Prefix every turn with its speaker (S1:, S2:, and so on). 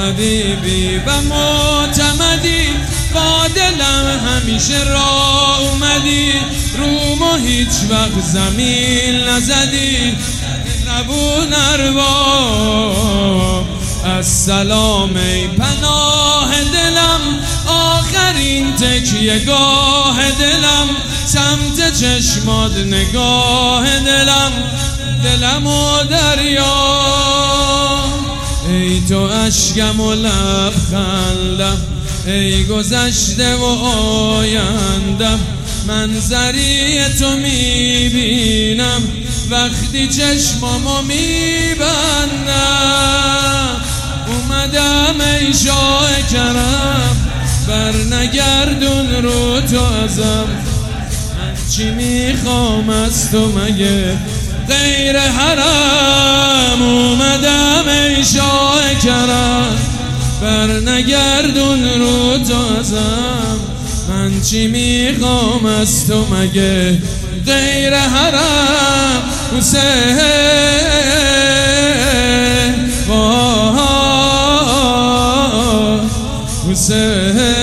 S1: حبیبی و معتمدی، با دلم همیشه راه اومدی، رومو هیچ وقت زمین نزدی، نبون ارباب السلام ای پناه دلم، آخرین تکیه گاه دلم، سمت چشمات نگاه دلم، دلم و دریا، ای تو اشکم و لبخندم، ای گذشته و آیندم، منظری تو میبینم وقتی چشمامو میبندم، اومدم ای شاه کرم، بر نگردون رو تو ازم، من چی میخوام از تو مگه غیر حرم، اومدم ای شاه کرم، بر نگردون رو تو ازم، من چی میخوام از تو مگه غیر حرم، حسین حسین